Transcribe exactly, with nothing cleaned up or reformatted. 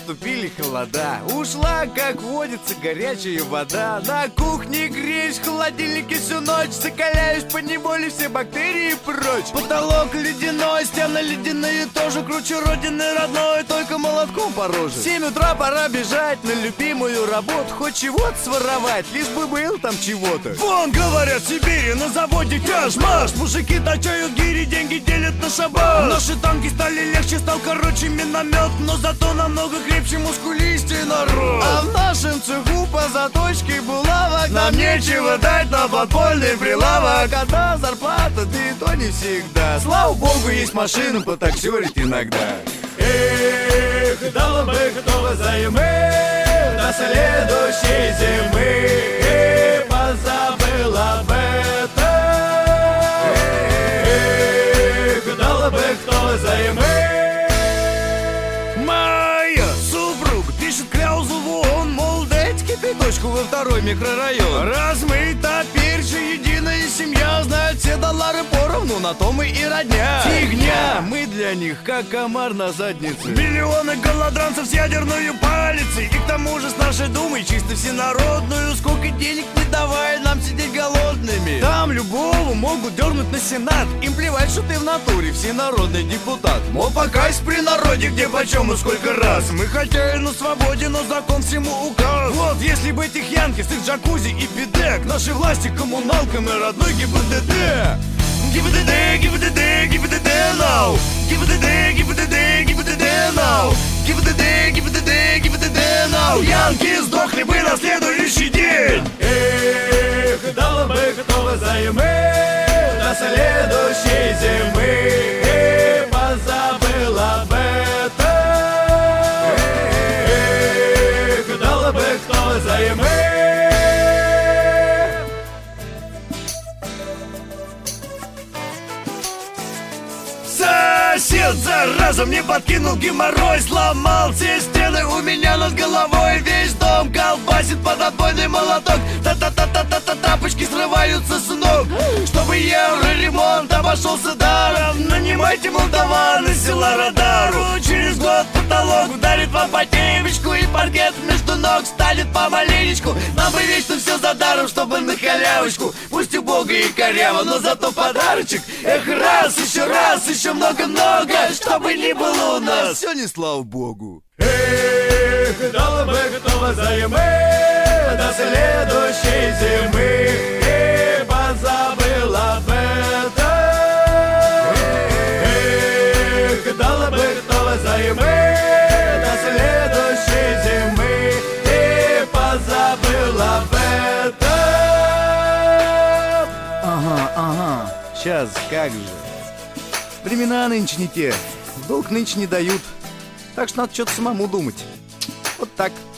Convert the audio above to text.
наступили холода. Ушла, как водится, горячая вода. На кухне греюсь, в холодильнике всю ночь. Закаляюсь по неволе, все бактерии прочь. Потолок ледяной, стены ледяные тоже. Круче родины родной, только молотком по роже. В семь утра пора бежать на любимую работу. Хоть чего-то своровать, лишь бы был там чего-то. Вон, говорят, в Сибири на заводе тяж-маш. Мужики точают гири, деньги делят на шабаш. Наши танки стали легче, стал короче миномет. Но зато намного крепче, мускулистее народ. А в нашем цеху по заточке булавок нам нечего дать на подпольный прилавок. Одна зарплата, да и то не всегда. Слава богу, есть машина потаксерить иногда. Эх, дала бы кто взаймы до следующей зимы. Позабыл об этом. Эх, дала бы кто взаймы. Моя супруга пишет кляузу, он, мол, дайте кипяточку во второй микрорайон. Раз мы теперь же единая семья, знают все доллары поровну, на то мы и родня. Фигня, мы для них как комар на заднице. Миллионы голодранцев с ядерной палицей. И к тому же с нашей думой чисто всенародную. Сколько денег не давай нам сидеть голодными. Там любого могут дернуть на сенат. Им плевать, что ты в натуре всенародный депутат. Мол, покайся при народе, где почем и сколько раз. Мы хотели на свободе, но закон всему указ. Вот, если бы этих янки с их джакузи и бидек, нашей власти коммуналкам и родной ГИБДД. ГИБДД, ГИБДД, ГИБДД now. ГИБДД, ГИБДД, ГИБДД now. ГИБДД, ГИБДД, ГИБДД now. Янки сдохли бы на следующий день. Эх, дала бы кто взаймы до следующей зимы. Позабыл об этом. Эх, дала бы кто взаймы. Сосед, зараза, мне подкинул геморрой. Сломал все стены у меня над головой. Весь дом колбасит под отбойный молоток. Та-та-та-та-та-та, тапочки срываются с ног. Чтобы евроремонт обошелся даром, нанимайте молдаван из села Радару. Через год потолок ударит вам по темечку, и паркет между ног станет помаленечку. Нам бы вечно все за даром, чтобы на халявочку. Пусть убого и коряво, но зато подарочек. Эх, раз, еще раз, еще много-много, чтобы не было у нас. Все не слава богу. Эх, дала бы кто взаймы до следующей зимы. Эх, позабыл об этом. Эх, дала бы кто взаймы до следующей зимы. Эх, позабыл об этом. Ага, ага, сейчас как же. Времена нынче не те, в долг нынче не дают. Так что надо что-то самому думать. Вот так.